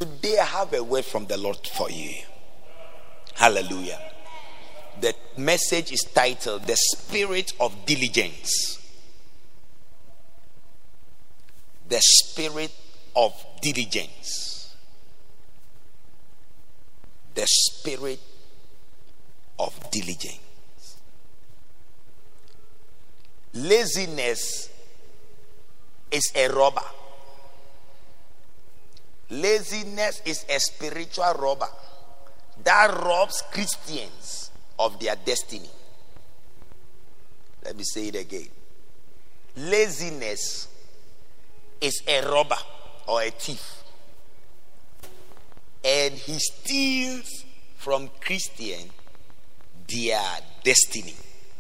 Today I have a word from the Lord for you. Hallelujah. The message is titled The Spirit of Diligence. The Spirit of Diligence. The Spirit of Diligence. Laziness is a robber. Laziness is a spiritual robber that robs Christians of their destiny. Let me say it again. Laziness is a robber or a thief, and he steals from Christians their destiny.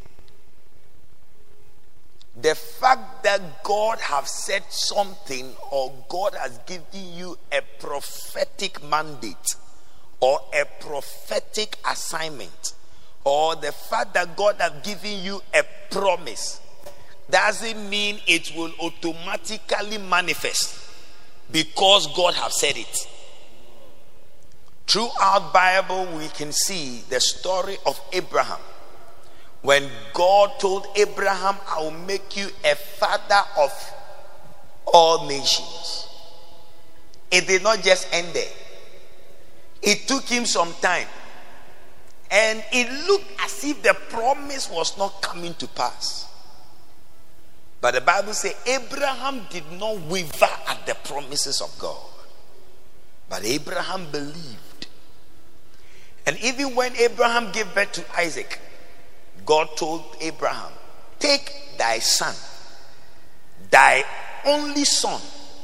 The fact that God has said something, or God has given you a prophetic mandate or a prophetic assignment, or the fact that God has given you a promise, doesn't mean it will automatically manifest because God has said it. Throughout Bible, we can see the story of Abraham. When God told Abraham, I will make you a father of all nations. It did not just end there. It took him some time. And it looked as if the promise was not coming to pass. But the Bible says Abraham did not waver at the promises of God. But Abraham believed. And even when Abraham gave birth to Isaac, God told Abraham, take thy son, thy only son.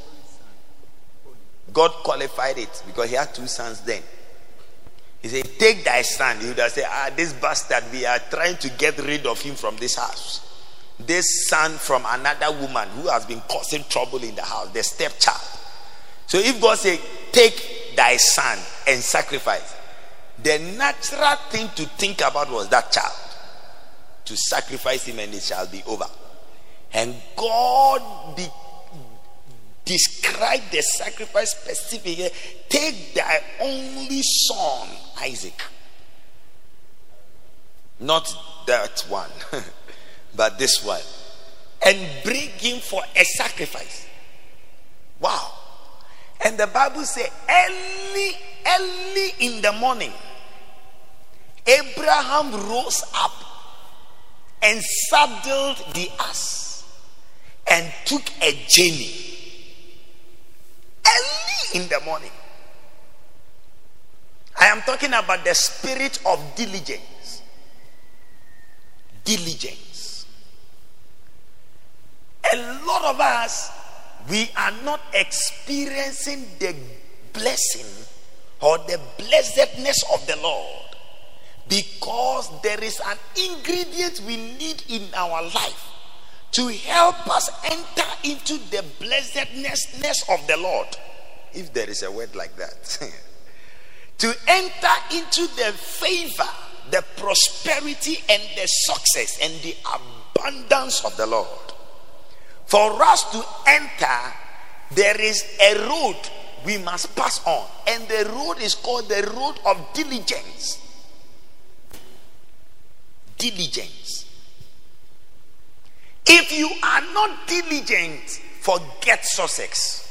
God qualified it because he had two sons then. He said, take thy son. He would have said, this bastard, we are trying to get rid of him from this house. This son from another woman who has been causing trouble in the house, the stepchild. So if God said, take thy son and sacrifice, the natural thing to think about was that child. To sacrifice him and it shall be over. And God described the sacrifice specifically. Take thy only son, Isaac. Not that one, but this one. And bring him for a sacrifice. Wow. And the Bible says, early in the morning, Abraham rose up and saddled the ass and took a journey early in the morning. I am talking about the spirit of diligence. Diligence. A lot of us, we are not experiencing the blessing or the blessedness of the Lord, because there is an ingredient we need in our life to help us enter into the blessedness of the Lord. If there is a word like that. To enter into the favor, the prosperity, and the success and the abundance of the Lord. For us to enter, there is a road we must pass on. And the road is called the road of diligence. Diligence. If you are not diligent, forget success.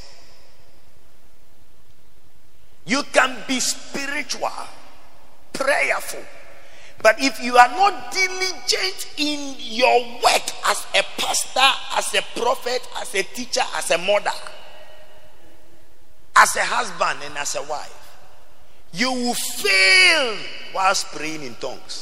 You can be spiritual, prayerful, but if you are not diligent in your work as a pastor, as a prophet, as a teacher, as a mother, as a husband and as a wife, you will fail whilst praying in tongues.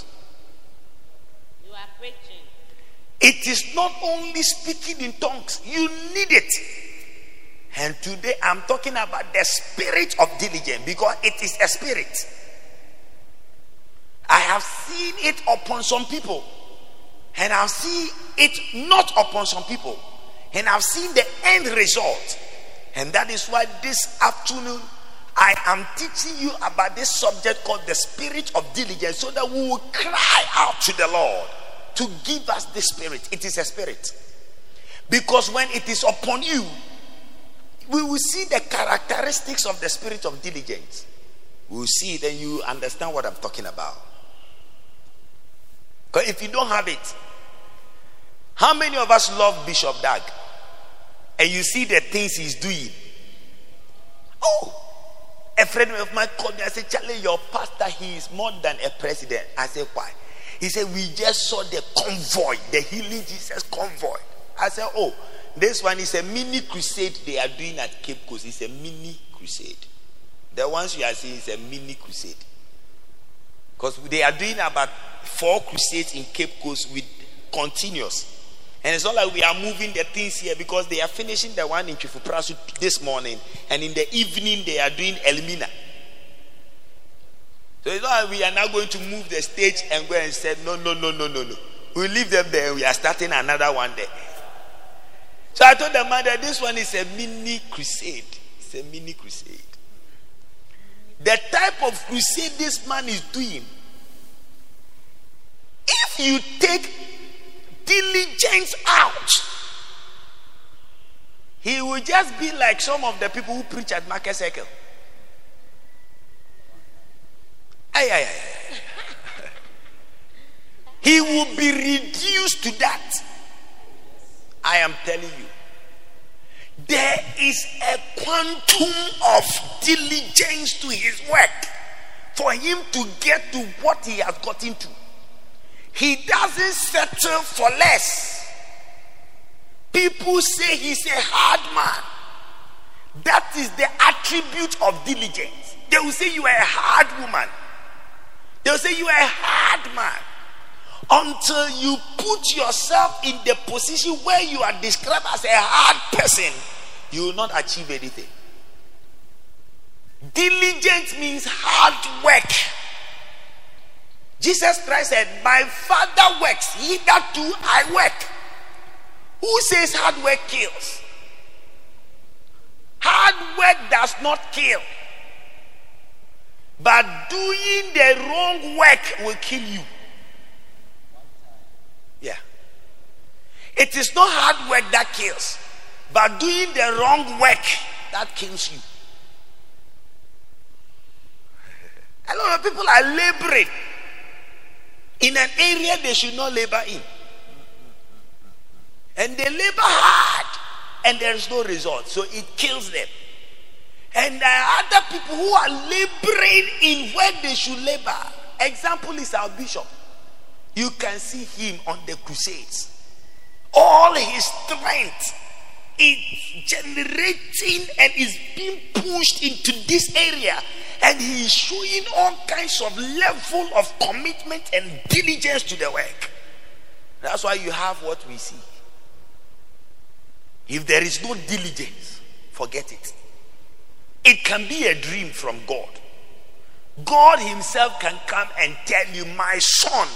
It is not only speaking in tongues, you need it. And today I'm talking about the spirit of diligence, because it is a spirit. I have seen it upon some people, and I've seen it not upon some people, and I've seen the end result. And that is why this afternoon I am teaching you about this subject called the spirit of diligence, so that we will cry out to the Lord to give us this spirit. It is a spirit, because when it is upon you, we will see the characteristics of the spirit of diligence. We will see it, and you understand what I'm talking about. Because if you don't have it, how many of us love Bishop Dag? And you see the things he's doing. Oh, a friend of mine called me. I said, Charlie, your pastor, he is more than a president. I said, why? He said, we just saw the convoy, the Healing Jesus convoy. I said, oh, this one is a mini crusade they are doing at Cape Coast. It's a mini crusade. The ones you are seeing is a mini crusade. Because they are doing about 4 crusades in Cape Coast with continuous. And it's not like we are moving the things here, because they are finishing the one in Chifuprasu this morning, and in the evening they are doing Elmina. So it's not like we are now going to move the stage and go and say, no. We'll leave them there and we are starting another one there. So I told the man that this one is a mini crusade. It's a mini crusade. The type of crusade this man is doing, if you take diligence out, he will just be like some of the people who preach at Market Circle. He will be reduced to that. I am telling you, there is a quantum of diligence to his work for him to get to what he has gotten to. He doesn't settle for less. People say he's a hard man. That is the attribute of diligence. They will say you are a hard woman. They will say you are a hard man. Until you put yourself in the position where you are described as a hard person, you will not achieve anything. Diligence means hard work. Jesus Christ said, my Father works, hitherto I work. Who says hard work kills? Hard work does not kill. But doing the wrong work will kill you. Yeah. It is not hard work that kills, but doing the wrong work that kills you. A lot of people are laboring in an area they should not labor in. And they labor hard and there is no result. So it kills them. And there are other people who are laboring in where they should labor. Example is our bishop. You can see him on the crusades. All his strength is generating and is being pushed into this area. And he is showing all kinds of level of commitment and diligence to the work. That's why you have what we see. If there is no diligence, forget it. It can be a dream from God. God himself can come and tell you, my son,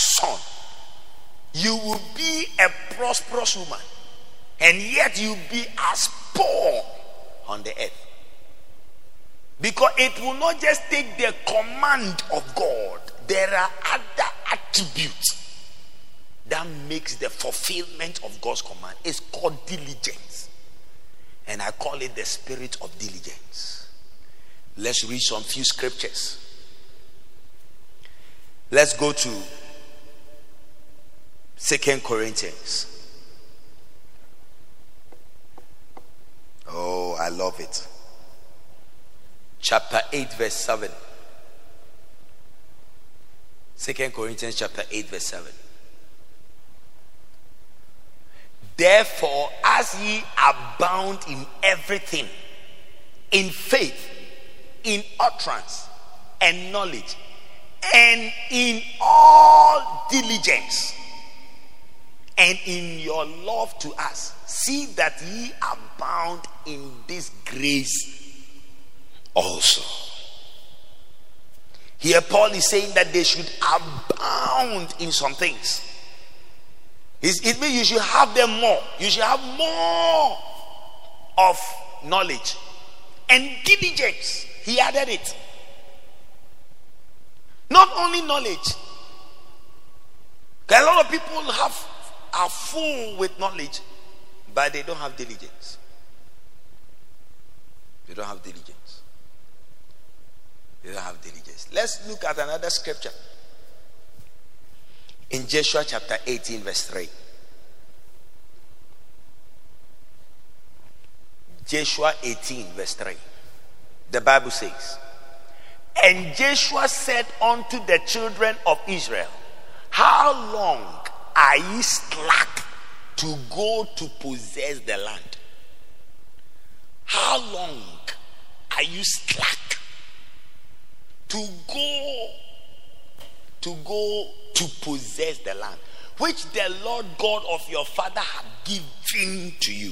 you will be a prosperous woman, and yet you will be as poor on the earth. Because it will not just take the command of God. There are other attributes that makes the fulfillment of God's command. It's called diligence. And I call it the spirit of diligence. Let's read some few scriptures. Let's go to 2 Corinthians. Oh, I love it. Chapter 8 verse 7. 2 Corinthians chapter 8 verse 7. Therefore, as ye abound in everything, in faith, in utterance, and knowledge, and in all diligence, and in your love to us, see that ye abound in this grace also. Here Paul is saying that they should abound in some things. It means you should have them more. You should have more of knowledge and diligence. He added it. Not only knowledge. A lot of people are full with knowledge, but they don't have diligence. You don't have diligence. You don't have diligence. Let's look at another scripture. In Joshua chapter 18 verse 3. Joshua 18 verse 3. The Bible says, and Joshua said unto the children of Israel, how long are ye slack to go to possess the land? How long are you slack to go to possess the land which the Lord God of your father had given to you?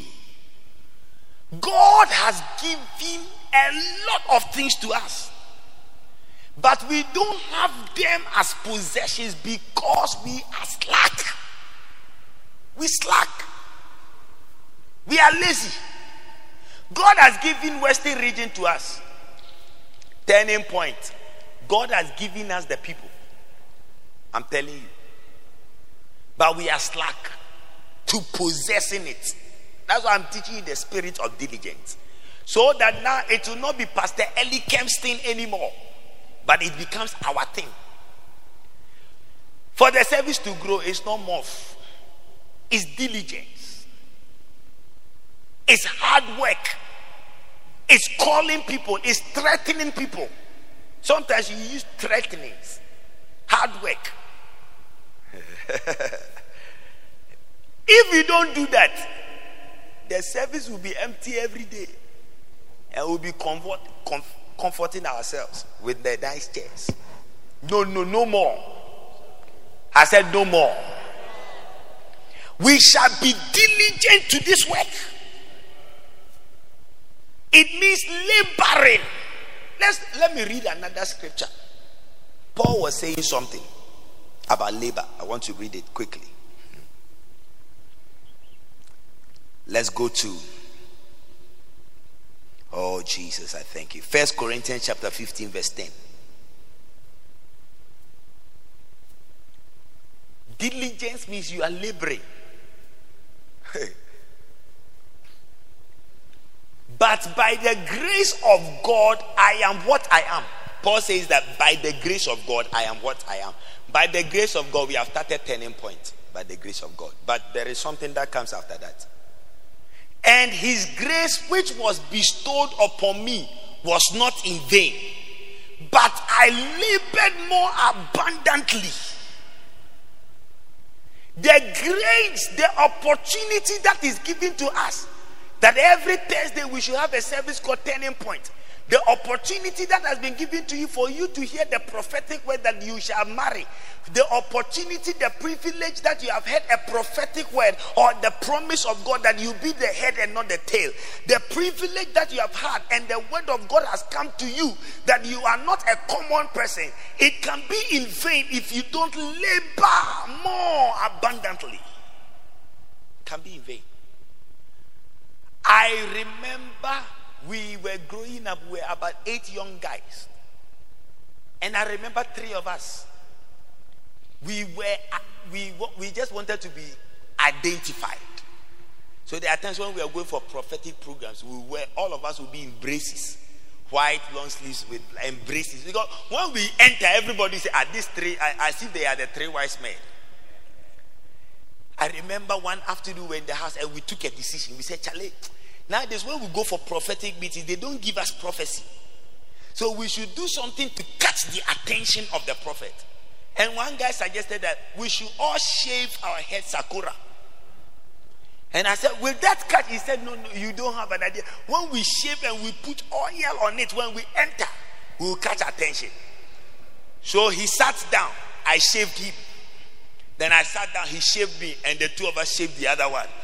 God has given a lot of things to us, but we don't have them as possessions because we are slack. We slack. We are lazy. God has given Western region to us. Turning point. God has given us the people. I'm telling you. But we are slack to possessing it. That's why I'm teaching you the spirit of diligence. So that now it will not be Pastor Eli Kemp's thing anymore, but it becomes our thing. For the service to grow, it's not more. It's diligence. It's hard work. It's calling people. It's threatening people. Sometimes you use threatenings. Hard work. If you don't do that, the service will be empty every day. And we'll be comforting ourselves with the nice chairs. No more. I said no more. We shall be diligent to this work. It means laboring. Let me read another scripture. Paul was saying something about labor. I want to read it quickly. Let's go to, oh Jesus, I thank you. 1 Corinthians chapter 15 verse 10. Diligence means you are laboring. But by the grace of God, I am what I am. Paul says that by the grace of God, I am what I am. By the grace of God, we have started turning point. By the grace of God. But there is something that comes after that. And his grace which was bestowed upon me was not in vain, but I labored more abundantly. The grace, the opportunity that is given to us, that every Thursday we should have a service called Turning Point. The opportunity that has been given to you for you to hear the prophetic word that you shall marry. The opportunity, the privilege that you have heard a prophetic word or the promise of God that you be the head and not the tail. The privilege that you have had and the word of God has come to you that you are not a common person. It can be in vain if you don't labor more abundantly. It can be in vain. I remember we were growing up, we were about 8 young guys. And I remember 3 of us. We just wanted to be identified. So there are times when we are going for prophetic programs, all of us will be in braces. White long sleeves with braces. Because when we enter, everybody say, these 3, as if they are the 3 wise men. I remember one afternoon we were in the house and we took a decision. We said, Charlie, nowadays when we go for prophetic meetings, they don't give us prophecy. So we should do something to catch the attention of the prophet. And one guy suggested that we should all shave our head sakura. And I said, will that catch? He said, no, you don't have an idea. When we shave and we put oil on it, when we enter, we will catch attention. So he sat down. I shaved him. Then I sat down, he shaved me, and the 2 of us shaved the other one.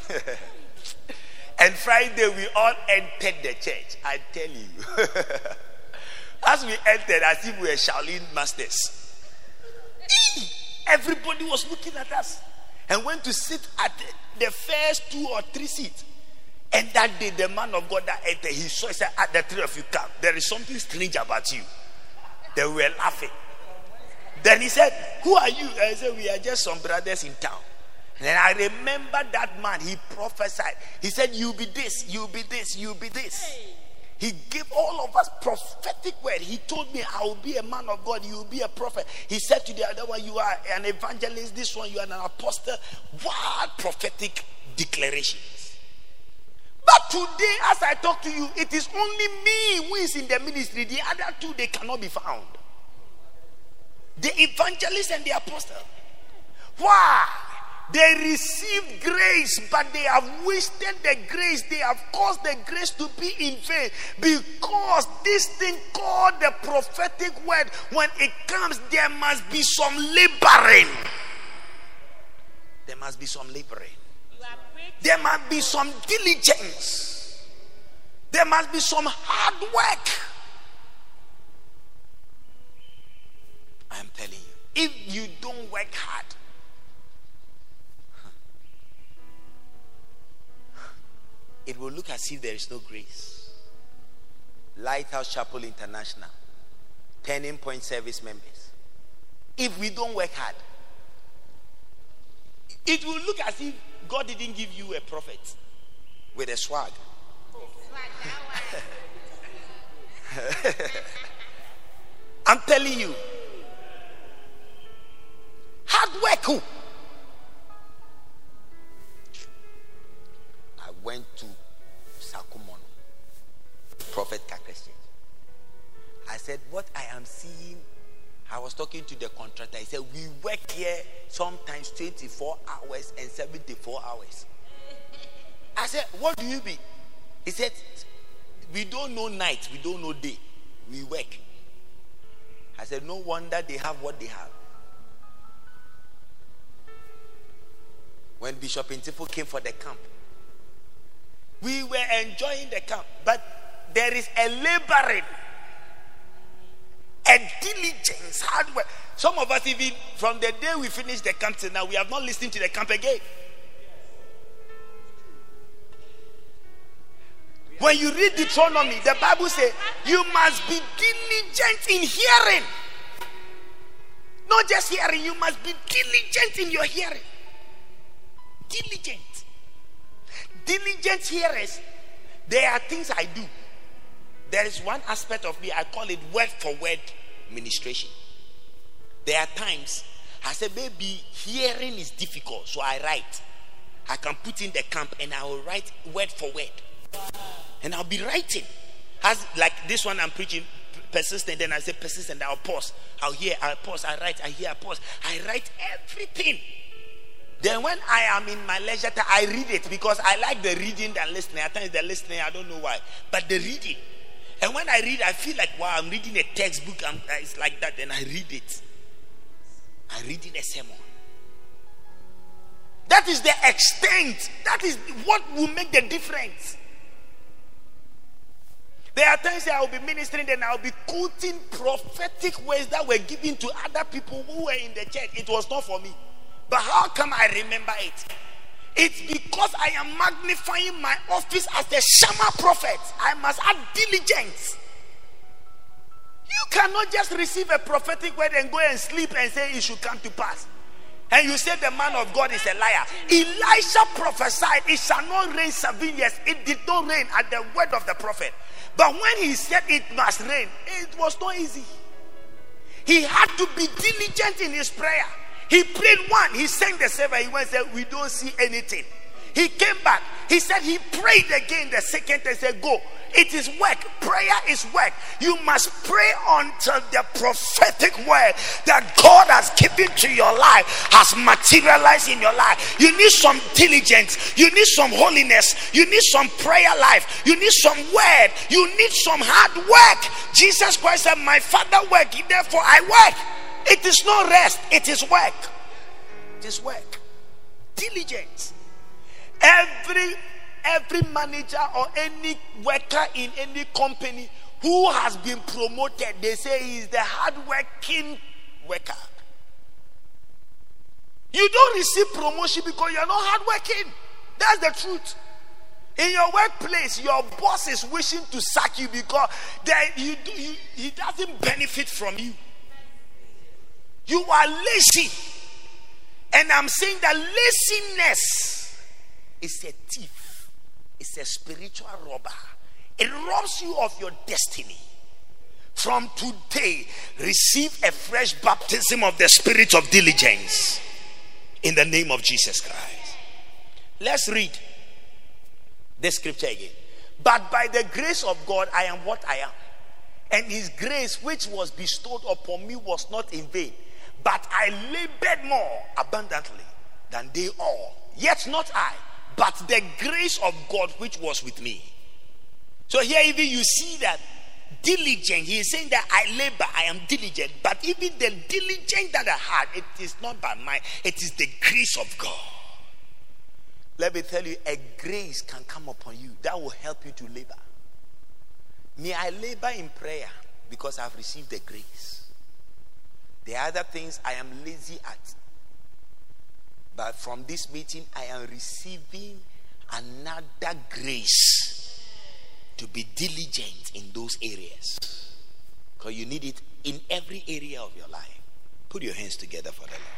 And Friday, we all entered the church. I tell you. As we entered, as if we were Shaolin masters. Everybody was looking at us. And went to sit at the first 2 or 3 seats. And that day, the man of God that entered, he saw, he said, the 3 of you come. There is something strange about you. They were laughing. Then he said, who are you? I said, we are just some brothers in town. And I remember that man, he prophesied. He said, you'll be this, you'll be this, you'll be this. He gave all of us prophetic word. He told me, I will be a man of God, you will be a prophet. He said to the other one, you are an evangelist, this one, you are an apostle. What prophetic declarations. But today, as I talk to you, it is only me who is in the ministry. The other two, they cannot be found. The evangelist and the apostle. Why? They received grace, but they have wasted the grace. They have caused the grace to be in vain. Because this thing called the prophetic word, when it comes, there must be some laboring. There must be some laboring. There must be some diligence. There must be some hard work. I am telling you, if you don't work hard, it will look as if there is no grace. Lighthouse Chapel International, Turning Point Service members, if we don't work hard, it will look as if God didn't give you a prophet with a swag. I'm telling you, hard work. I went to Sakumono, Prophet Kakreshe. I said, what I am seeing, I was talking to the contractor. He said, we work here sometimes 24 hours and 74 hours. I said, what do you mean? He said, we don't know night, we don't know day. We work. I said, no wonder they have what they have. When Bishop Intifo came for the camp, we were enjoying the camp, but there is a laboring, a diligence, hard work. Some of us, even from the day we finished the camp till now, we have not listened to the camp again. When you read Deuteronomy, the Bible says you must be diligent in hearing. Not just hearing, you must be diligent in your hearing. Diligent. Diligent hearers, there are things I do. There is one aspect of me, I call it word for word ministration. There are times I say, maybe hearing is difficult, so I write. I can put in the camp and I will write word for word. And I'll be writing. As like this one I'm preaching, persistent, then I say persistent, I'll pause. I'll hear, I'll pause, I write, I hear, I pause. I write everything. Then when I am in my leisure time, I read it because I like the reading than listening. At times the listening, I don't know why. But the reading. And when I read, I feel like, wow, I'm reading a textbook. It's like that. Then I read it. I'm reading a sermon. That is the extent. That is what will make the difference. There are times that I will be ministering, then I will be quoting prophetic words that were given to other people who were in the church. It was not for me. But how come I remember it? It's because I am magnifying my office as the Shammah prophet. I must add diligence. You cannot just receive a prophetic word and go and sleep and say it should come to pass. And you say the man of God is a liar. Elisha prophesied, it shall not rain 7 years. It did not rain at the word of the prophet. But when he said it must rain, it was not easy. He had to be diligent in his prayer. He prayed one, he sang the seven, he went and said, we don't see anything. He came back, he said he prayed again the second and said, go. It is work. Prayer is work. You must pray until the prophetic word that God has given to your life has materialized in your life. You need some diligence. You need some holiness. You need some prayer life. You need some word. You need some hard work. Jesus Christ said, my Father work, therefore I work. It is not rest, it is work. It is work. Diligence. Every manager or any worker in any company who has been promoted, they say he is the hard-working worker. You don't receive promotion because you are not hard-working. That's the truth. In your workplace, your boss is wishing to sack you because he doesn't benefit from you. You are lazy. And I'm saying that laziness is a thief. It's a spiritual robber. It robs you of your destiny. From today, receive a fresh baptism of the spirit of diligence in the name of Jesus Christ. Let's read this scripture again. But by the grace of God, I am what I am. And his grace which was bestowed upon me was not in vain. But I labored more abundantly than they all. Yet not I, but the grace of God which was with me. So here even you see that diligent. He is saying that I labor, I am diligent. But even the diligence that I had, it is not by mine. It is the grace of God. Let me tell you, a grace can come upon you that will help you to labor. May I labor in prayer because I have received the grace. The other things I am lazy at. But from this meeting, I am receiving another grace to be diligent in those areas. Because you need it in every area of your life. Put your hands together for the Lord.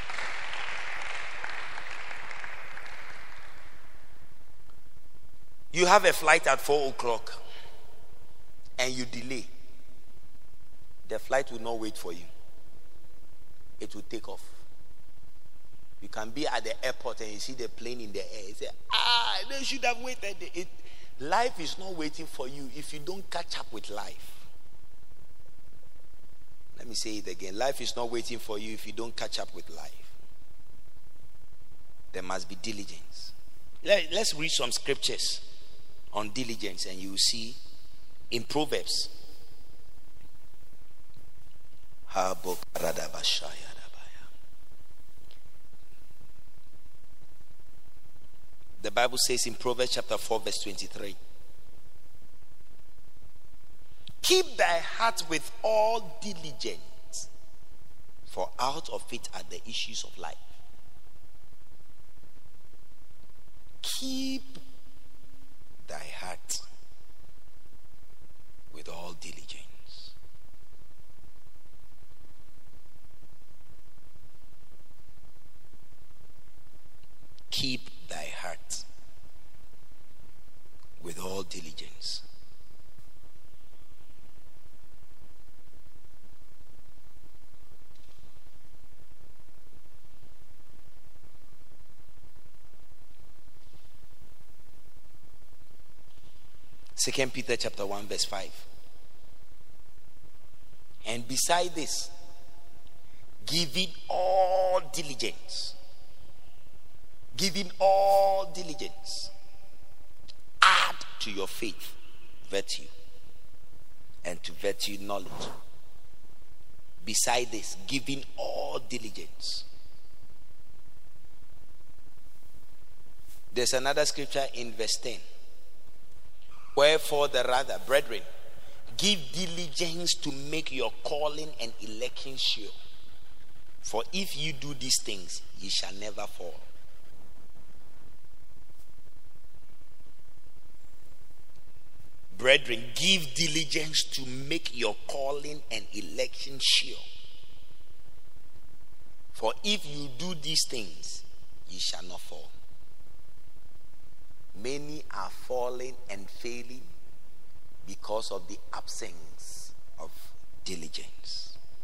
You have a flight at 4 o'clock and you delay. The flight will not wait for you. It will take off. You can be at the airport and you see the plane in the air. You say, they should have waited. Life is not waiting for you if you don't catch up with life. Let me say it again. Life is not waiting for you if you don't catch up with life. There must be diligence. Let's read some scriptures on diligence and you will see in Proverbs. The Bible says in Proverbs chapter 4 verse 23, keep thy heart with all diligence, for out of it are the issues of life. Keep thy heart with all diligence. Keep thy heart with all diligence. Second Peter chapter 1 verse 5. And beside this, giving all diligence. Giving all diligence. Add to your faith virtue. And to virtue knowledge. Beside this, giving all diligence. There's another scripture in verse 10. Wherefore the rather, brethren, give diligence to make your calling and election sure. For if you do these things, ye shall never fall. Brethren, give diligence to make your calling and election sure. For if you do these things, ye shall not fall. Many are falling and failing because of the absence of diligence.